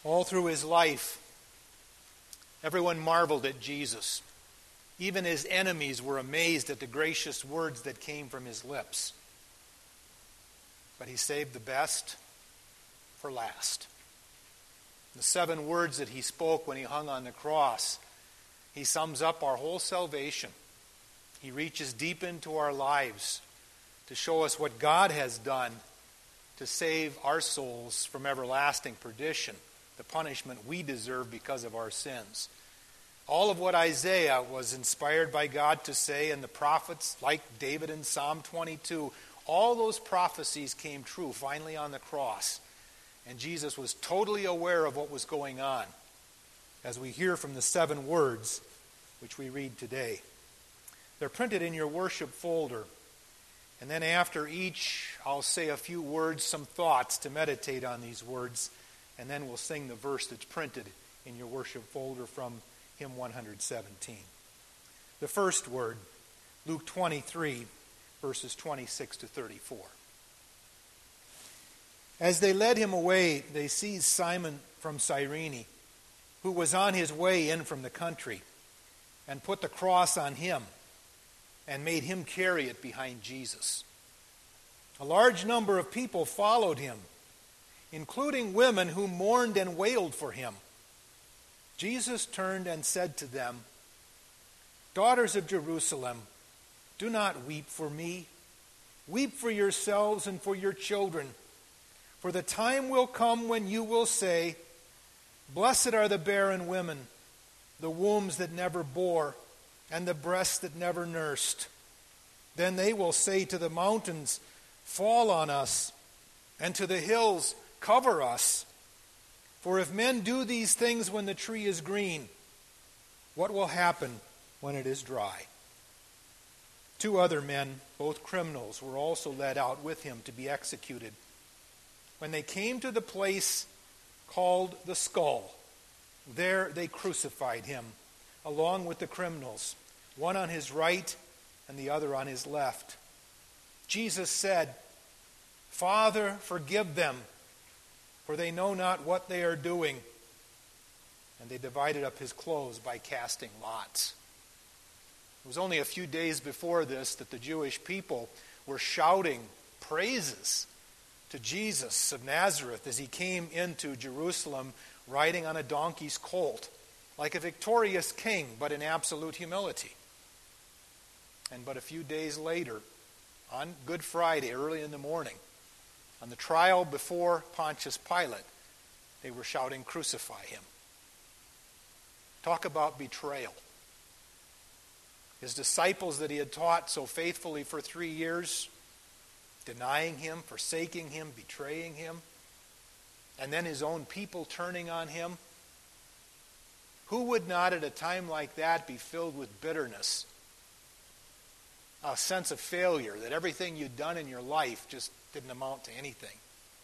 All through his life, everyone marveled at Jesus. Even his enemies were amazed at the gracious words that came from his lips. But he saved the best for last. The 7 words that he spoke when he hung on the cross, he sums up our whole salvation. He reaches deep into our lives to show us what God has done to save our souls from everlasting perdition, the punishment we deserve because of our sins. All of what Isaiah was inspired by God to say, and the prophets like David in Psalm 22, all those prophecies came true finally on the cross. And Jesus was totally aware of what was going on, as we hear from the 7 words which we read today. They're printed in your worship folder. And then after each, I'll say a few words, some thoughts to meditate on these words. And then we'll sing the verse that's printed in your worship folder from Hymn 117. The first word, Luke 23, verses 26 to 34. As they led him away, they seized Simon from Cyrene, who was on his way in from the country, and put the cross on him, and made him carry it behind Jesus. A large number of people followed him, including women who mourned and wailed for him. Jesus turned and said to them, "Daughters of Jerusalem, do not weep for me. Weep for yourselves and for your children. For the time will come when you will say, 'Blessed are the barren women, the wombs that never bore, and the breasts that never nursed.' Then they will say to the mountains, 'Fall on us,' and to the hills, 'Cover us.' For if men do these things when the tree is green, what will happen when it is dry?" 2 other men, both criminals, were also led out with him to be executed. When they came to the place called the Skull, there they crucified him, along with the criminals, one on his right and the other on his left. Jesus said, "Father, forgive them, for they know not what they are doing." And they divided up his clothes by casting lots. It was only a few days before this that the Jewish people were shouting praises to Jesus of Nazareth as he came into Jerusalem riding on a donkey's colt, like a victorious king, but in absolute humility. And but a few days later, on Good Friday, early in the morning, on the trial before Pontius Pilate, they were shouting, "Crucify him." Talk about betrayal. His disciples that he had taught so faithfully for 3 years, denying him, forsaking him, betraying him, and then his own people turning on him. Who would not at a time like that be filled with bitterness, a sense of failure, that everything you'd done in your life just didn't amount to anything?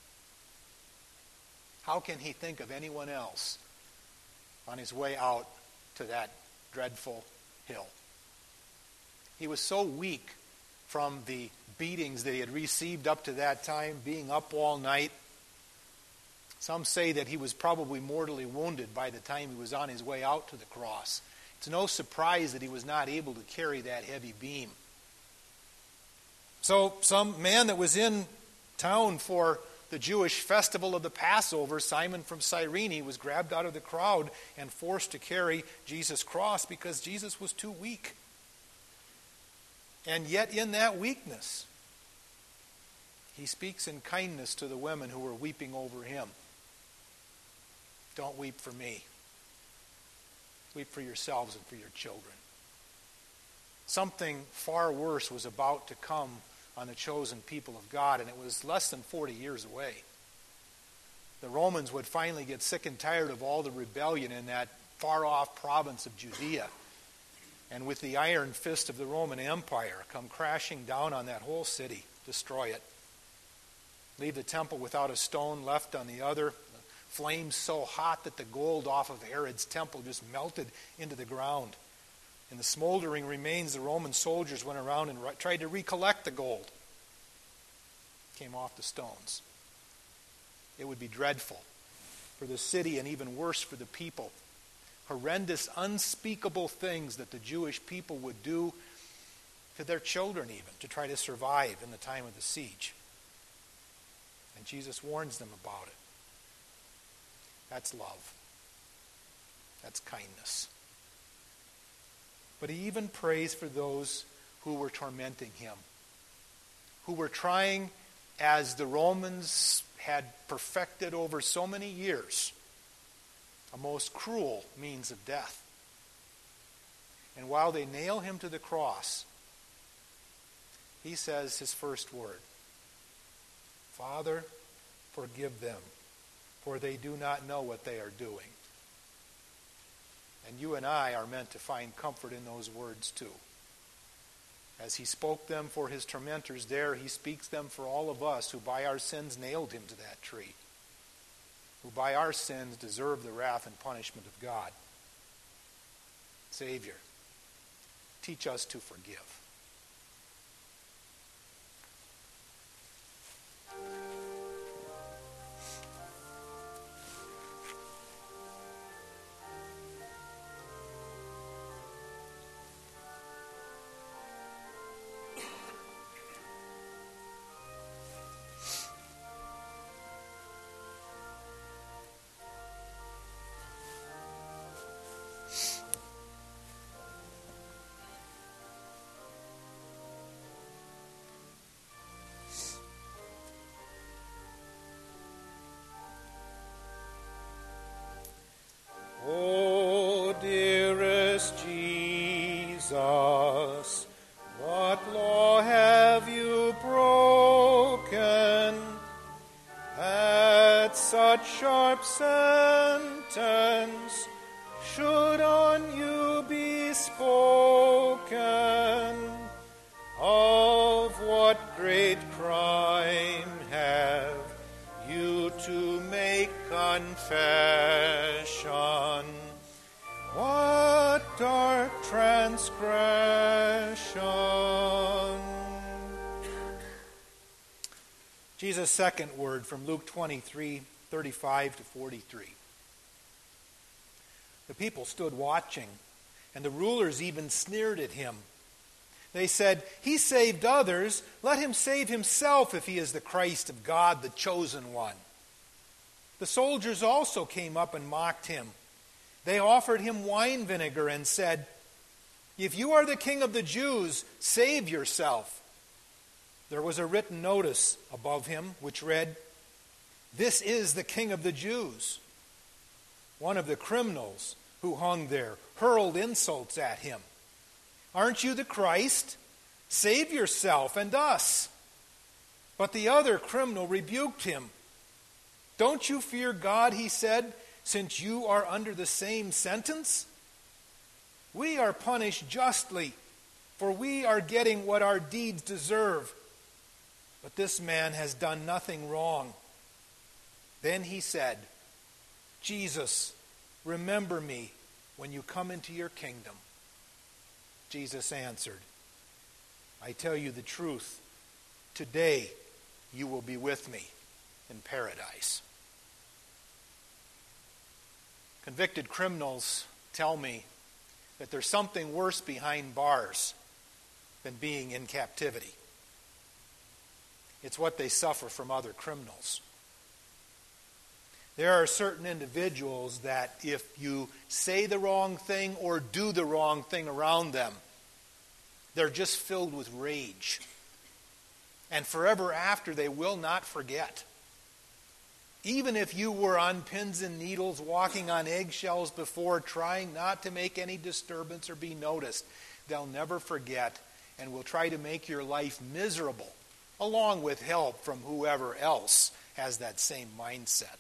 How can he think of anyone else on his way out to that dreadful hill? He was so weak from the beatings that he had received up to that time, being up all night. Some say that he was probably mortally wounded by the time he was on his way out to the cross. It's no surprise that he was not able to carry that heavy beam. So some man that was in town for the Jewish festival of the Passover, Simon from Cyrene, was grabbed out of the crowd and forced to carry Jesus' cross because Jesus was too weak. And yet in that weakness, he speaks in kindness to the women who were weeping over him. "Don't weep for me. Weep for yourselves and for your children." Something far worse was about to come on the chosen people of God, and it was less than 40 years away. The Romans would finally get sick and tired of all the rebellion in that far-off province of Judea, and with the iron fist of the Roman Empire come crashing down on that whole city, destroy it. Leave the temple without a stone left on the other. Flames so hot that the gold off of Herod's temple just melted into the ground. In the smoldering remains, the Roman soldiers went around and tried to recollect the gold. It came off the stones. It would be dreadful for the city and even worse for the people. Horrendous, unspeakable things that the Jewish people would do to their children even, to try to survive in the time of the siege. And Jesus warns them about it. That's love. That's kindness. But he even prays for those who were tormenting him, who were trying, as the Romans had perfected over so many years, a most cruel means of death. And while they nail him to the cross, he says his first word, "Father, forgive them, for they do not know what they are doing." And you and I are meant to find comfort in those words too. As he spoke them for his tormentors there, he speaks them for all of us who by our sins nailed him to that tree, who by our sins deserve the wrath and punishment of God. Savior, teach us to forgive. Oh, dearest Jesus, what law have you broken, that such sharp sentence should on you be spoken? Of what great crime have you to make confession? What dark transgression? Jesus' second word from Luke 23:35 to 43. The people stood watching, and the rulers even sneered at him. They said, "He saved others. Let him save himself if he is the Christ of God, the chosen one." The soldiers also came up and mocked him. They offered him wine vinegar and said, "If you are the king of the Jews, save yourself." There was a written notice above him which read, "This is the King of the Jews." One of the criminals who hung there hurled insults at him. "Aren't you the Christ? Save yourself and us." But the other criminal rebuked him. "Don't you fear God," he said, "since you are under the same sentence? We are punished justly, for we are getting what our deeds deserve. But this man has done nothing wrong." Then he said, "Jesus, remember me when you come into your kingdom." Jesus answered, "I tell you the truth, today you will be with me in paradise." Convicted criminals tell me that there's something worse behind bars than being in captivity. It's what they suffer from other criminals. There are certain individuals that if you say the wrong thing or do the wrong thing around them, they're just filled with rage. And forever after, they will not forget. Even if you were on pins and needles, walking on eggshells before, trying not to make any disturbance or be noticed, they'll never forget and will try to make your life miserable, along with help from whoever else has that same mindset.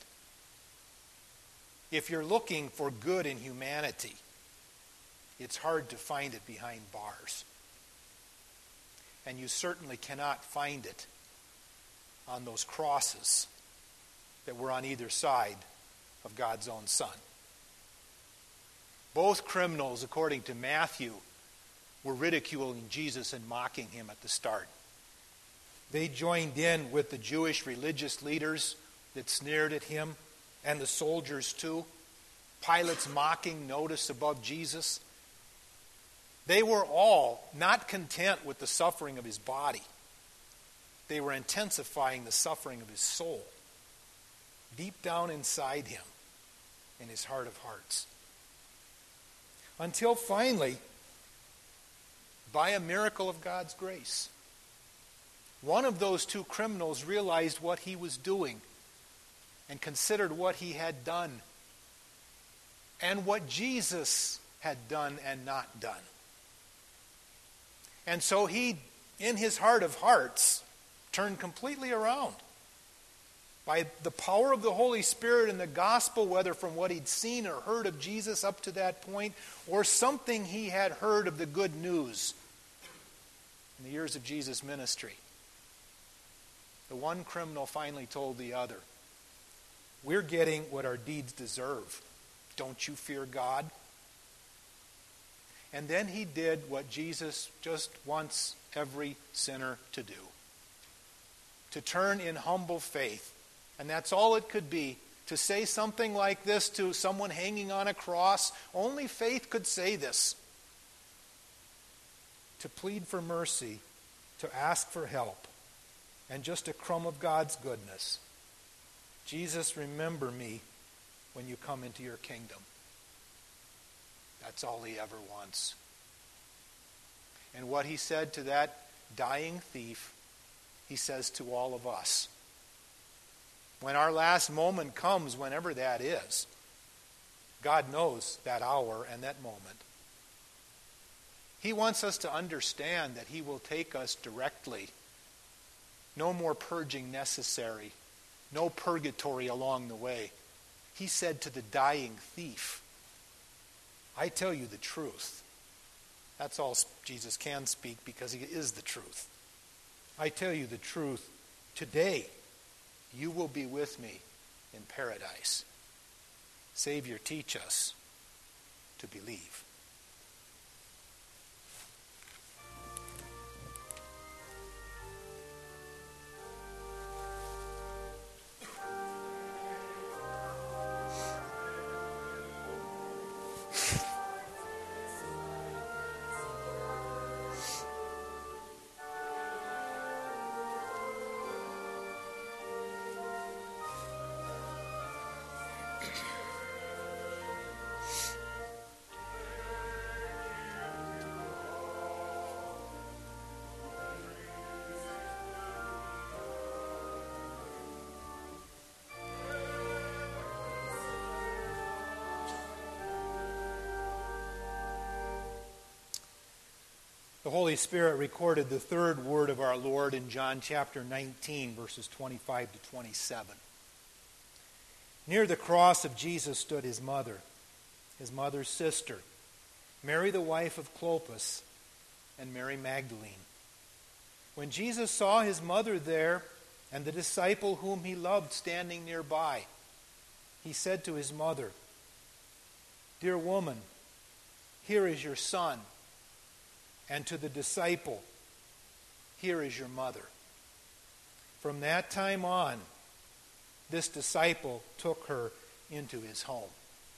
If you're looking for good in humanity, it's hard to find it behind bars. And you certainly cannot find it on those crosses that were on either side of God's own Son. Both criminals, according to Matthew, were ridiculing Jesus and mocking him at the start. They joined in with the Jewish religious leaders that sneered at him and the soldiers too. Pilate's mocking notice above Jesus. They were all not content with the suffering of his body. They were intensifying the suffering of his soul, deep down inside him, in his heart of hearts. Until finally, by a miracle of God's grace, one of those two criminals realized what he was doing and considered what he had done and what Jesus had done and not done. And so he, in his heart of hearts, turned completely around. By the power of the Holy Spirit and the gospel, whether from what he'd seen or heard of Jesus up to that point, or something he had heard of the good news in the years of Jesus' ministry, the one criminal finally told the other, "We're getting what our deeds deserve. Don't you fear God?" And then he did what Jesus just wants every sinner to do. To turn in humble faith. And that's all it could be. To say something like this to someone hanging on a cross, only faith could say this. To plead for mercy, to ask for help, and just a crumb of God's goodness. Jesus, remember me when you come into your kingdom. That's all he ever wants. And what he said to that dying thief, he says to all of us. When our last moment comes, whenever that is, God knows that hour and that moment. He wants us to understand that he will take us directly. No more purging necessary. No purgatory along the way. He said to the dying thief, "I tell you the truth." That's all Jesus can speak because he is the truth. "I tell you the truth. Today, you will be with me in paradise." Savior, teach us to believe. The Holy Spirit recorded the third word of our Lord in John chapter 19, verses 25 to 27. Near the cross of Jesus stood his mother's sister, Mary the wife of Clopas, and Mary Magdalene. When Jesus saw his mother there and the disciple whom he loved standing nearby, he said to his mother, "Dear woman, here is your son." And to the disciple, "Here is your mother." From that time on, this disciple took her into his home.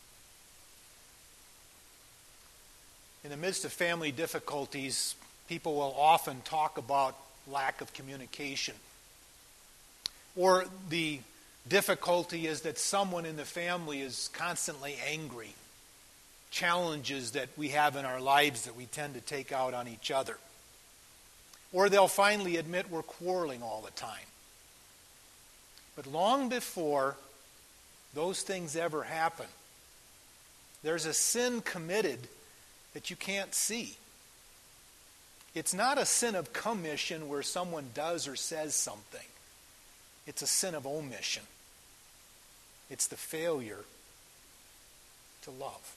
In the midst of family difficulties, people will often talk about lack of communication. Or the difficulty is that someone in the family is constantly angry. Challenges that we have in our lives that we tend to take out on each other. Or they'll finally admit we're quarreling all the time. But long before those things ever happen, there's a sin committed that you can't see. It's not a sin of commission where someone does or says something. It's a sin of omission. It's the failure to love.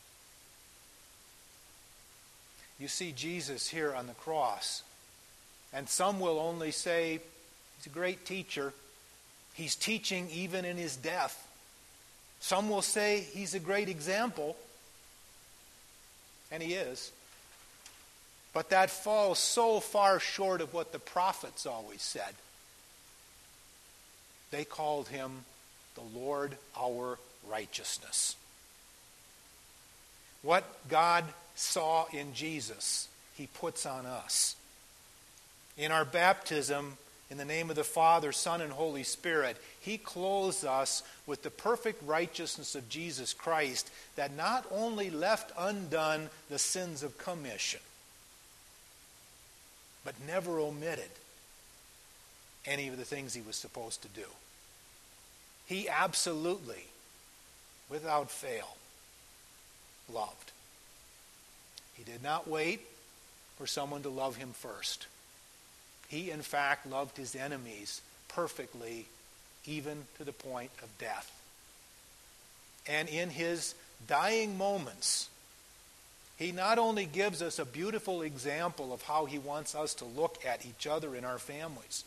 You see Jesus here on the cross, and some will only say, he's a great teacher. He's teaching even in his death. Some will say he's a great example, and he is. But that falls so far short of what the prophets always said. They called him the Lord our righteousness. What God saw in Jesus, he puts on us. In our baptism, in the name of the Father, Son, and Holy Spirit, he clothes us with the perfect righteousness of Jesus Christ that not only left undone the sins of commission, but never omitted any of the things he was supposed to do. He absolutely, without fail, loved. He did not wait for someone to love him first. He, in fact, loved his enemies perfectly, even to the point of death. And in his dying moments, he not only gives us a beautiful example of how he wants us to look at each other in our families,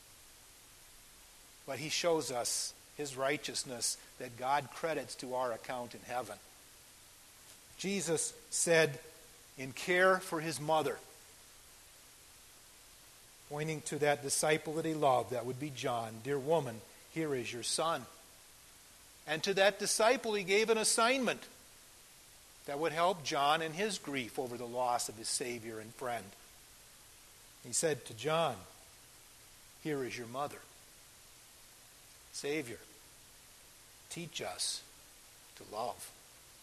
but he shows us his righteousness that God credits to our account in heaven. Jesus said, in care for his mother, pointing to that disciple that he loved, that would be John, "Dear woman, here is your son." And to that disciple he gave an assignment that would help John in his grief over the loss of his Savior and friend. He said to John, "Here is your mother." Savior, teach us to love.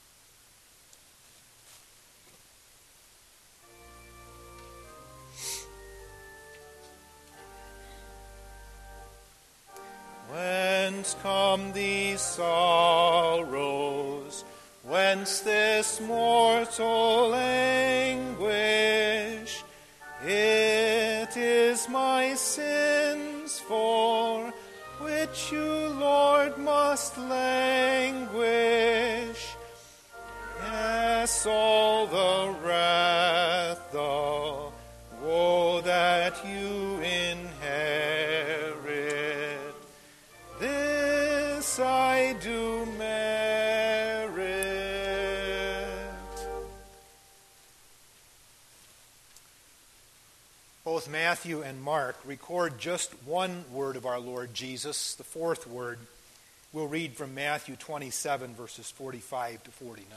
Whence come these sorrows? Whence this mortal anguish? It is my sins for which you, Lord, must languish. Yes, all the wrath, the woe that you inherit, this I do merit. Both Matthew and Mark record just one word of our Lord Jesus, the fourth word. We'll read from Matthew 27, verses 45 to 49.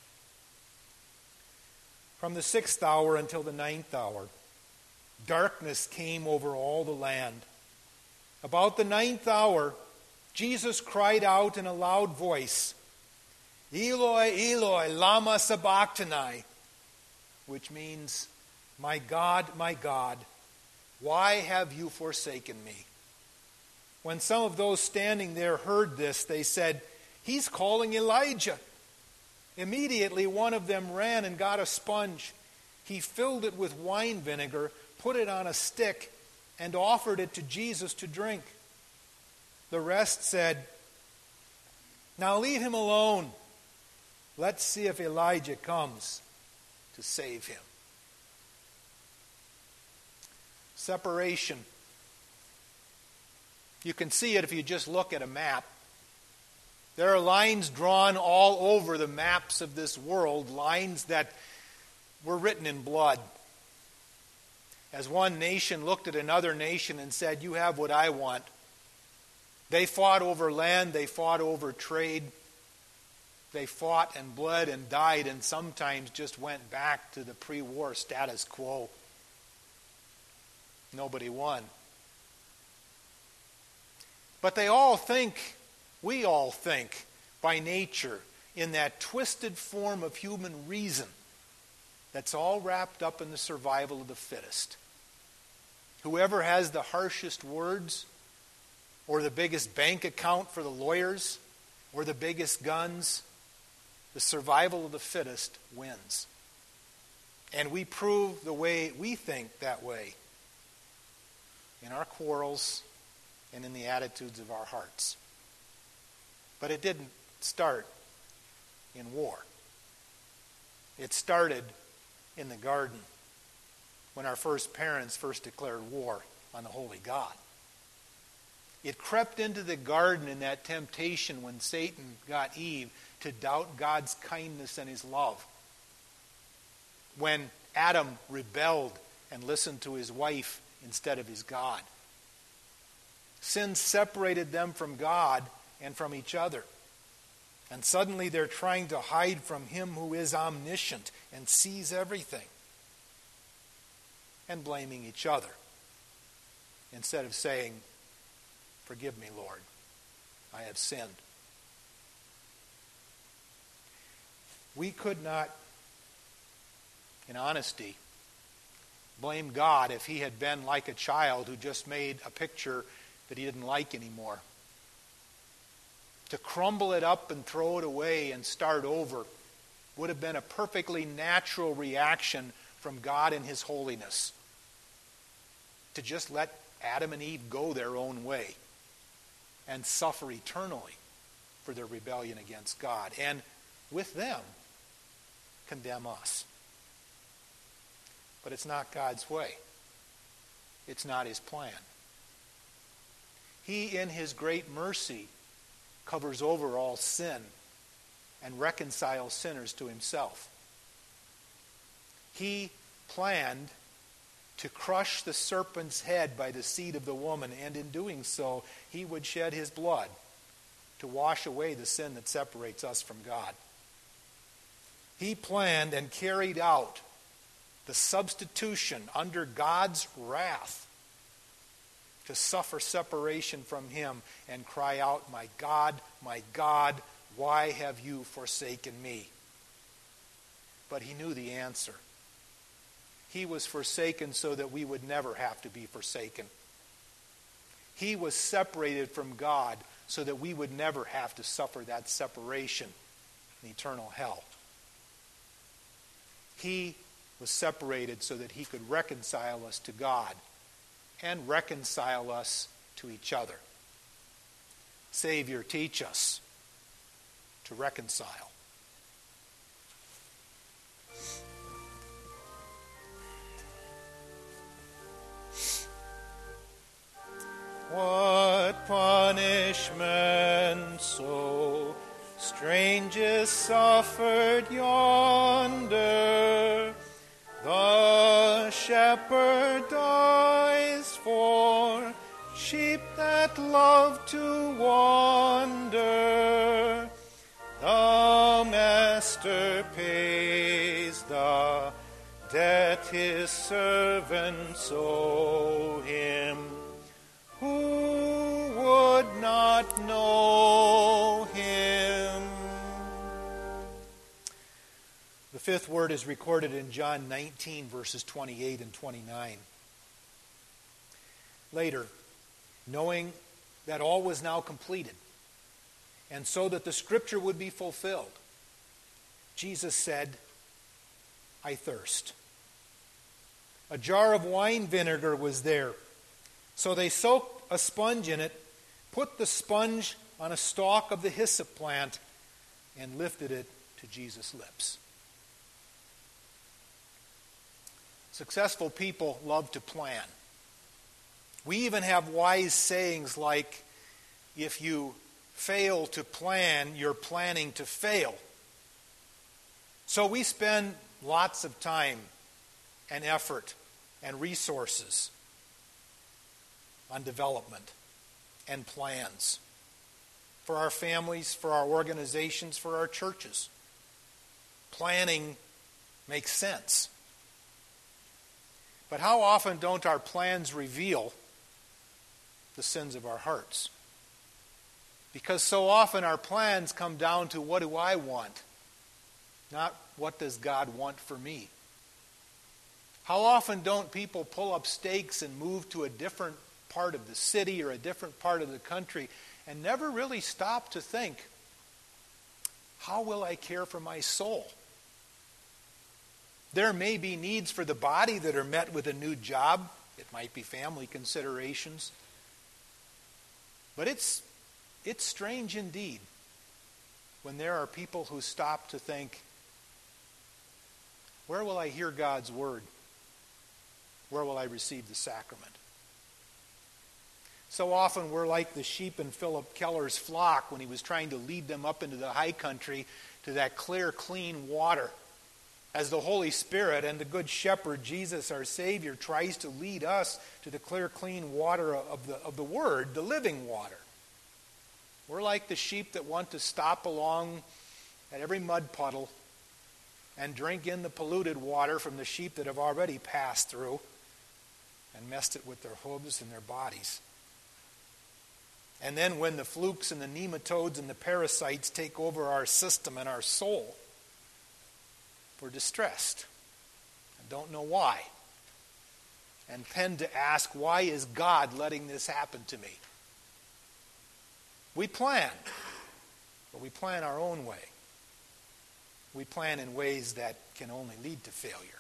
From the 6th hour until the 9th hour, darkness came over all the land. About the 9th hour, Jesus cried out in a loud voice, "Eloi, Eloi, lama sabachthani," which means, my God, why have you forsaken me?" When some of those standing there heard this, they said, "He's calling Elijah." Immediately one of them ran and got a sponge. He filled it with wine vinegar, put it on a stick, and offered it to Jesus to drink. The rest said, "Now leave him alone. Let's see if Elijah comes to save him." Separation. You can see it if you just look at a map. There are lines drawn all over the maps of this world, lines that were written in blood. As one nation looked at another nation and said, "You have what I want." They fought over land, they fought over trade, they fought and bled and died, and sometimes just went back to the pre-war status quo. Nobody won. But they all think, we all think, by nature, in that twisted form of human reason that's all wrapped up in the survival of the fittest. Whoever has the harshest words, or the biggest bank account for the lawyers, or the biggest guns, the survival of the fittest wins. And we prove the way we think that way in our quarrels and in the attitudes of our hearts. But it didn't start in war. It started in the garden when our first parents first declared war on the holy God. It crept into the garden in that temptation when Satan got Eve to doubt God's kindness and his love. When Adam rebelled and listened to his wife instead of his God. Sin separated them from God, and from each other. And suddenly they're trying to hide from him who is omniscient and sees everything, and blaming each other instead of saying, "Forgive me, Lord, I have sinned." We could not, in honesty, blame God if he had been like a child who just made a picture that he didn't like anymore. To crumble it up and throw it away and start over would have been a perfectly natural reaction from God in his holiness. To just let Adam and Eve go their own way and suffer eternally for their rebellion against God, and with them condemn us. But it's not God's way. It's not his plan. He, in his great mercy, covers over all sin and reconciles sinners to himself. He planned to crush the serpent's head by the seed of the woman, and in doing so, he would shed his blood to wash away the sin that separates us from God. He planned and carried out the substitution under God's wrath to suffer separation from him and cry out, my God, why have you forsaken me?" But he knew the answer. He was forsaken so that we would never have to be forsaken. He was separated from God so that we would never have to suffer that separation in eternal hell. He was separated so that he could reconcile us to God and reconcile us to each other. Savior, teach us to reconcile. What punishment so strange is suffered yonder? The shepherd dies for sheep that love to wander. The master pays the debt his servants owe him. Who would not know him? The fifth word is recorded in John 19, verses 28 and 29. Later, knowing that all was now completed, and so that the scripture would be fulfilled, Jesus said, "I thirst." A jar of wine vinegar was there. So they soaked a sponge in it, put the sponge on a stalk of the hyssop plant, and lifted it to Jesus' lips. Successful people love to plan. We even have wise sayings like, if you fail to plan, you're planning to fail. So we spend lots of time and effort and resources on development and plans for our families, for our organizations, for our churches. Planning makes sense. But how often don't our plans reveal the sins of our hearts? Because so often our plans come down to, what do I want? Not what does God want for me? How often don't people pull up stakes and move to a different part of the city or a different part of the country and never really stop to think, how will I care for my soul? There may be needs for the body that are met with a new job. It might be family considerations. But it's strange indeed when there are people who stop to think, where will I hear God's word? Where will I receive the sacrament? So often we're like the sheep in Philip Keller's flock when he was trying to lead them up into the high country to that clear, clean water. As the Holy Spirit and the Good Shepherd, Jesus our Savior, tries to lead us to the clear, clean water of the Word, the living water. We're like the sheep that want to stop along at every mud puddle and drink in the polluted water from the sheep that have already passed through and messed it with their hooves and their bodies. And then when the flukes and the nematodes and the parasites take over our system and our soul, we're distressed and don't know why. And tend to ask, why is God letting this happen to me? We plan, but we plan our own way. We plan in ways that can only lead to failure,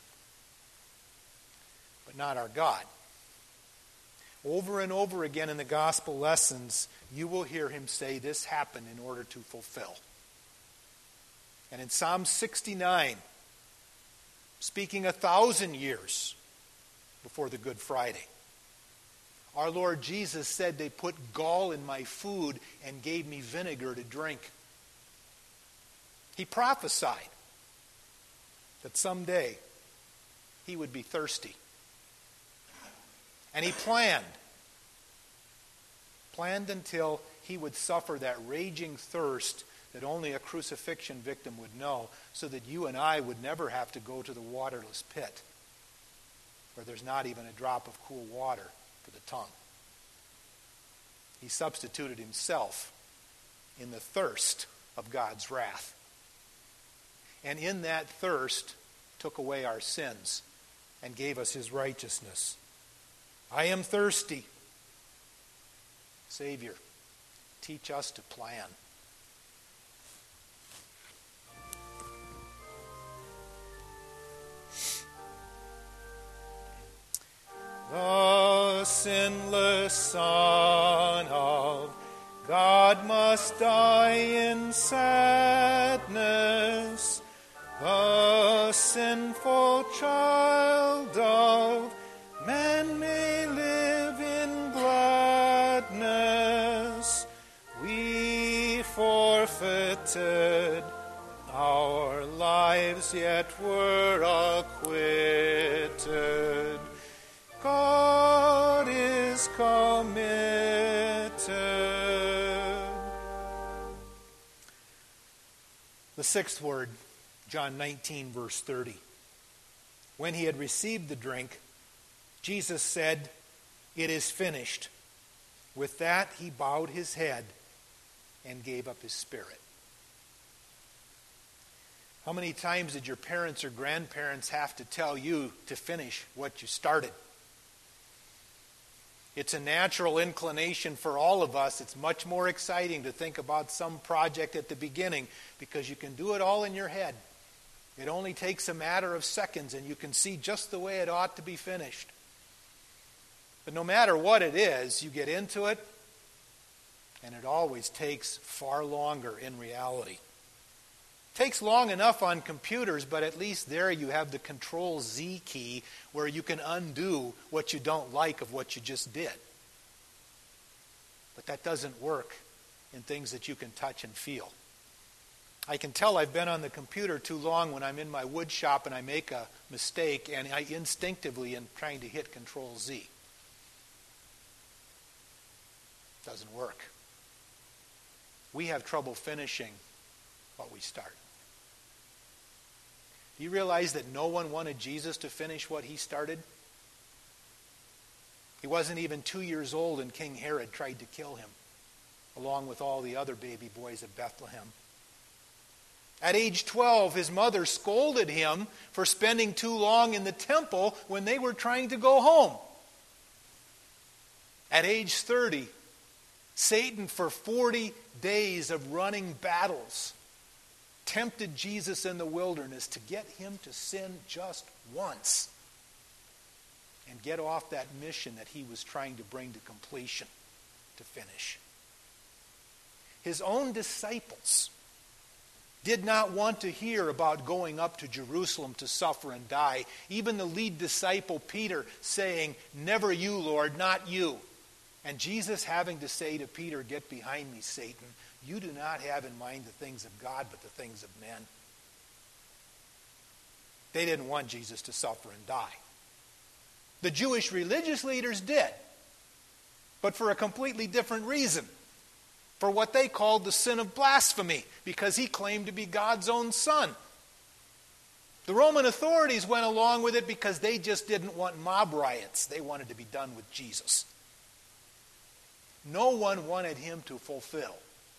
but not our God. Over and over again in the gospel lessons, you will hear him say this happened in order to fulfill. And in Psalm 69, speaking 1,000 years before the Good Friday, our Lord Jesus said, they put gall in my food and gave me vinegar to drink. He prophesied that someday he would be thirsty. And he planned until he would suffer that raging thirst that only a crucifixion victim would know, so that you and I would never have to go to the waterless pit where there's not even a drop of cool water for the tongue. He substituted himself in the thirst of God's wrath. And in that thirst took away our sins and gave us his righteousness. I am thirsty. Savior, teach us to plan. The sinless Son of God must die in sadness. The sinful child of man may live in gladness. We forfeited our lives, yet were acquitted. God is committed. The sixth word, John 19, verse 30. When he had received the drink, Jesus said, "It is finished." With that, he bowed his head and gave up his spirit. How many times did your parents or grandparents have to tell you to finish what you started? It's a natural inclination for all of us. It's much more exciting to think about some project at the beginning because you can do it all in your head. It only takes a matter of seconds and you can see just the way it ought to be finished. But no matter what it is, you get into it and it always takes far longer in reality. It takes long enough on computers, but at least there you have the Control-Z key where you can undo what you don't like of what you just did. But that doesn't work in things that you can touch and feel. I can tell I've been on the computer too long when I'm in my wood shop and I make a mistake and I instinctively am trying to hit Control-Z. It doesn't work. We have trouble finishing what we start. Do you realize that no one wanted Jesus to finish what he started? He wasn't even 2 years old and King Herod tried to kill him, along with all the other baby boys of Bethlehem. At age 12, his mother scolded him for spending too long in the temple when they were trying to go home. At age 30, Satan, for 40 days of running battles, tempted Jesus in the wilderness to get him to sin just once and get off that mission that he was trying to bring to completion, to finish. His own disciples did not want to hear about going up to Jerusalem to suffer and die. Even the lead disciple, Peter, saying, "Never you, Lord, not you." And Jesus having to say to Peter, "Get behind me, Satan. You do not have in mind the things of God, but the things of men." They didn't want Jesus to suffer and die. The Jewish religious leaders did, but for a completely different reason. for what they called the sin of blasphemy, because he claimed to be God's own son. The Roman authorities went along with it because they just didn't want mob riots. They wanted to be done with Jesus. No one wanted him to fulfill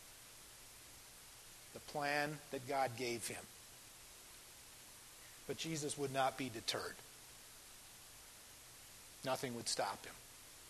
the plan that God gave him. But Jesus would not be deterred. Nothing would stop him.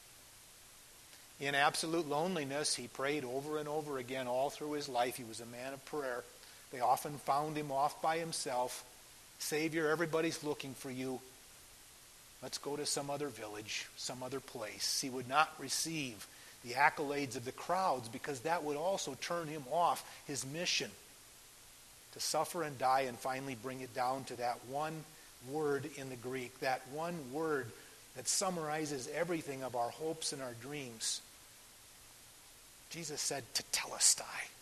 In absolute loneliness, he prayed over and over again all through his life. He was a man of prayer. They often found him off by himself. Savior, everybody's looking for you. Let's go to some other village, some other place. He would not receive the accolades of the crowds because that would also turn him off his mission to suffer and die and finally bring it down to that one word in the Greek, that one word that summarizes everything of our hopes and our dreams. Jesus said, tetelestai.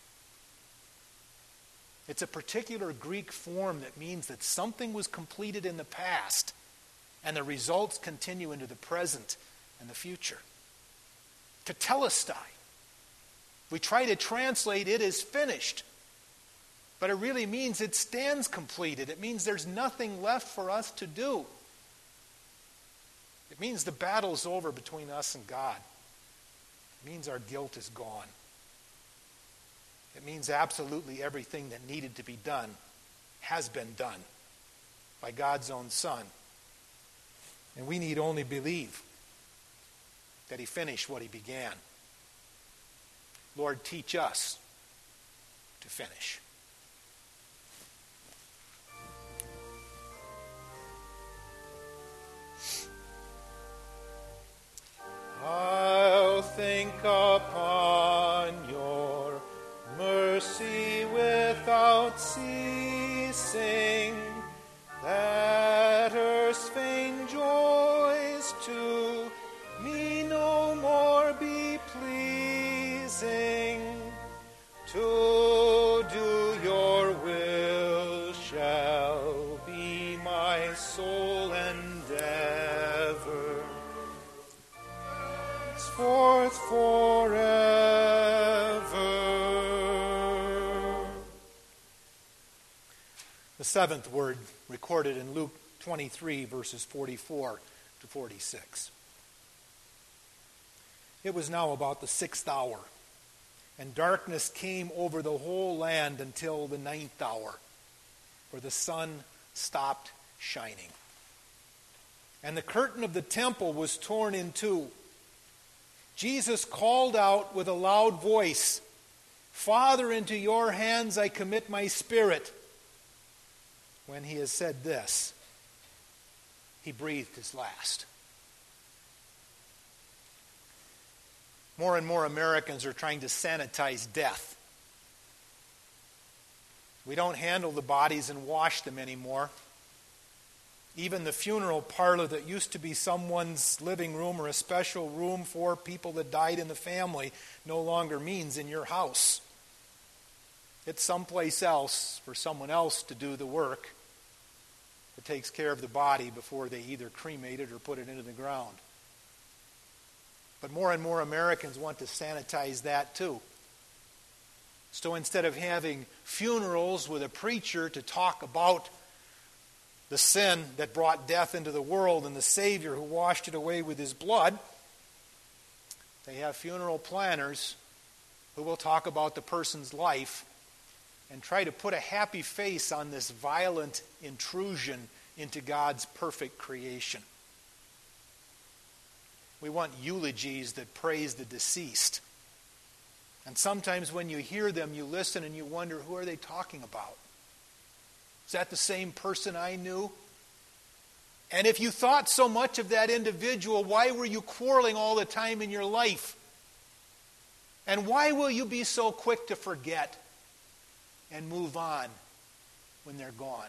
It's a particular Greek form that means that something was completed in the past and the results continue into the present and the future. Tetelestai. We try to translate it as finished, but it really means it stands completed. It means there's nothing left for us to do. It means the battle's over between us and God. It means our guilt is gone. It means absolutely everything that needed to be done has been done by God's own Son. And we need only believe that he finished what he began. Lord, teach us to finish. I'll think upon your mercy without ceasing, that earth's vain joys to me no more be pleasing. To do your will shall be my sole endeavor. Forth forever. The seventh word recorded in Luke 23, verses 44 to 46. It was now about the 6th hour, and darkness came over the whole land until the 9th hour, for the sun stopped shining. And the curtain of the temple was torn in two. Jesus called out with a loud voice, Father, into your hands I commit my spirit. When he has said this, he breathed his last. More and more Americans are trying to sanitize death. We don't handle the bodies and wash them anymore. Even the funeral parlor that used to be someone's living room or a special room for people that died in the family no longer means in your house. It's someplace else for someone else to do the work that takes care of the body before they either cremate it or put it into the ground. But more and more Americans want to sanitize that too. So instead of having funerals with a preacher to talk about the sin that brought death into the world and the Savior who washed it away with his blood, they have funeral planners who will talk about the person's life and try to put a happy face on this violent intrusion into God's perfect creation. We want eulogies that praise the deceased. And sometimes when you hear them, you listen and you wonder, who are they talking about? Is that the same person I knew? And if you thought so much of that individual, why were you quarreling all the time in your life? And why will you be so quick to forget and move on when they're gone?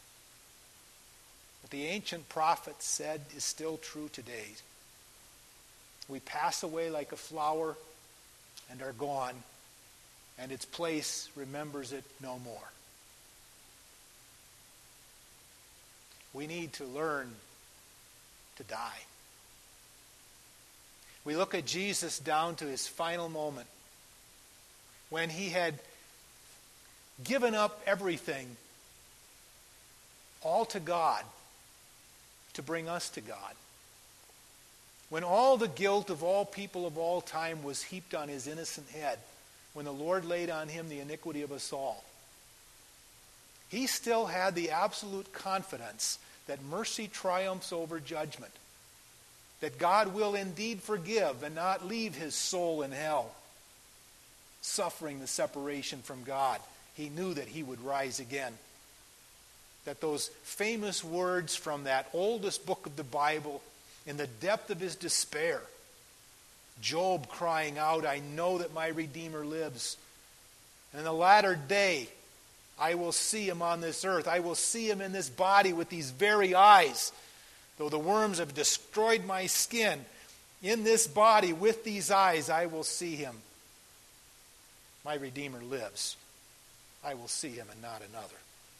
What the ancient prophets said is still true today. We pass away like a flower and are gone, and its place remembers it no more. We need to learn to die. We look at Jesus down to his final moment. when he had given up everything all to God to bring us to God. When all the guilt of all people of all time was heaped on his innocent head, when the Lord laid on him the iniquity of us all, he still had the absolute confidence that mercy triumphs over judgment, that God will indeed forgive and not leave his soul in hell, suffering the separation from God. He knew that he would rise again. That those famous words from that oldest book of the Bible, in the depth of his despair, Job crying out, "I know that my Redeemer lives. And in the latter day, I will see him on this earth. I will see him in this body with these very eyes. Though the worms have destroyed my skin, in this body with these eyes I will see him. My Redeemer lives. I will see him and not another."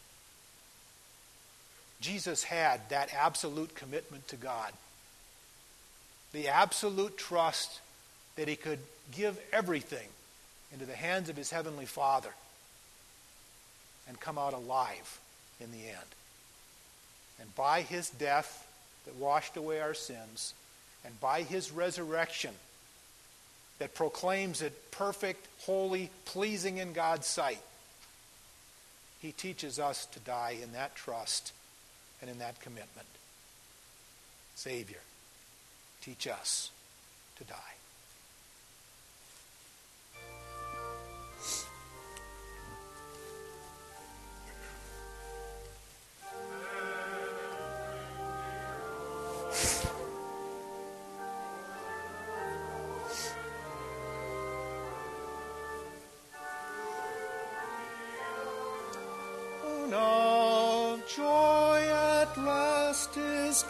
Jesus had that absolute commitment to God, the absolute trust that he could give everything into the hands of his heavenly Father and come out alive in the end. And by his death that washed away our sins, and by his resurrection that proclaims it perfect, holy, pleasing in God's sight, he teaches us to die in that trust and in that commitment. Savior, teach us to die. Now joy at last is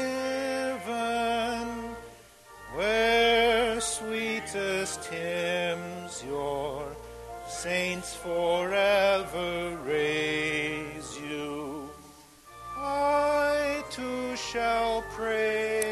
given, where sweetest hymns your saints forever raise you. I too shall praise